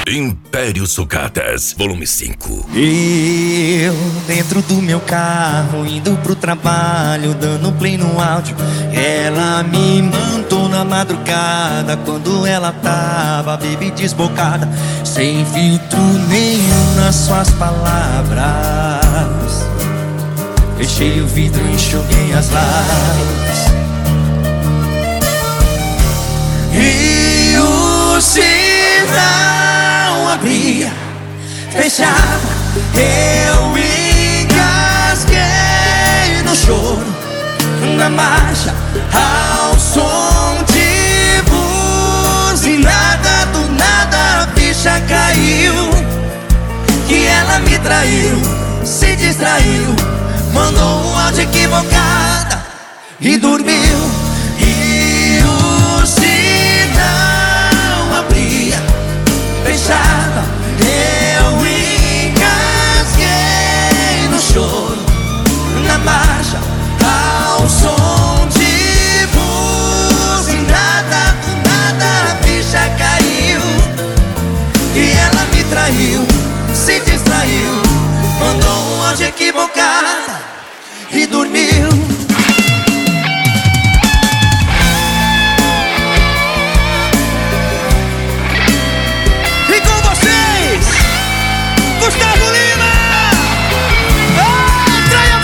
Império Sucatas, volume 5. Eu, dentro do meu carro, indo pro trabalho, dando play no áudio. Ela me mandou na madrugada, quando ela tava, baby, desbocada, sem filtro nenhum nas suas palavras. Fechei o vidro e enxuguei as lágrimas. E o sinal abria, fechava, eu engasguei no choro, na marcha, ao som de buzinada. Do nada a ficha caiu, que ela me traiu, se distraiu, mandou um áudio equivocada e dormiu. E o sinal abria, fechava, eu engasguei no choro, na marcha, ao som de buzinada. Do nada a ficha caiu, e ela me traiu, se distraiu, mandou um áudio equivocado e dormiu. Gustavo Lima! Traia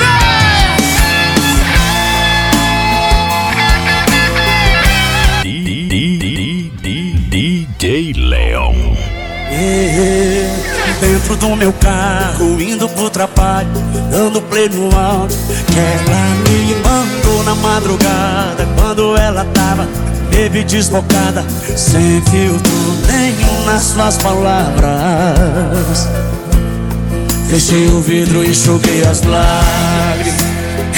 DJ Leon. Dentro do meu carro, indo pro trabalho, dando play no áudio, que ela me mandou na madrugada, quando ela tava, baby, desbocada, sem filtro nenhum nas suas palavras. Fechei o vidro e enxuguei as lágrimas.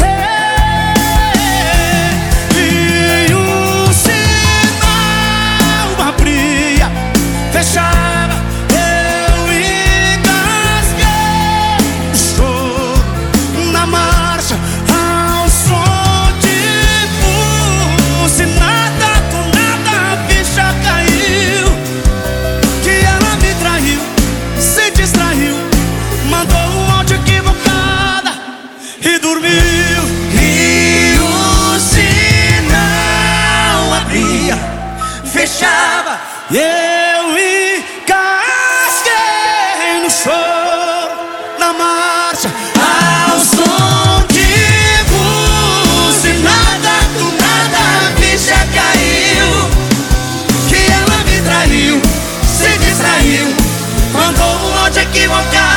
E o sinal abria, fechava, eu engasguei no choro, na marcha, ao som de buzinada. Do nada a ficha caiu, que ela me traiu, se distraiu, mandou um áudio equivocada e dormiu. E o sinal abria, fechava, E eu engasguei no choro, na marcha, ao som de buzinada. Do nada a ficha caiu, que ela me traiu, se distraiu, mandou um áudio equivocado